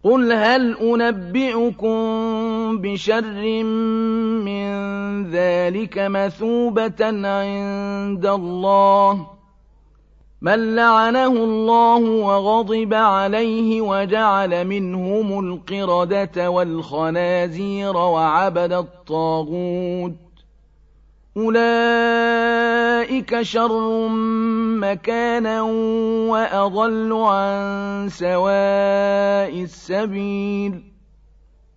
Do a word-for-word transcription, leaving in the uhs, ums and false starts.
قُلْ هَلْ أُنَبِّئُكُم بِشَرٍّ مِّن ذَٰلِكَ مَثُوبَةً عِندَ اللَّهِ مَن لَّعَنَهُ اللَّهُ وَغَضِبَ عَلَيْهِ وَجَعَلَ مِنْهُمُ الْقِرَدَةَ وَالْخَنَازِيرَ وَعَبَدَ الطَّاغُوتَ ۚ أُولَٰئِكَ شَرٌّ مَّكَانًا وَأَضَلُّ عَن سَوَاءِ السَّبِيلِ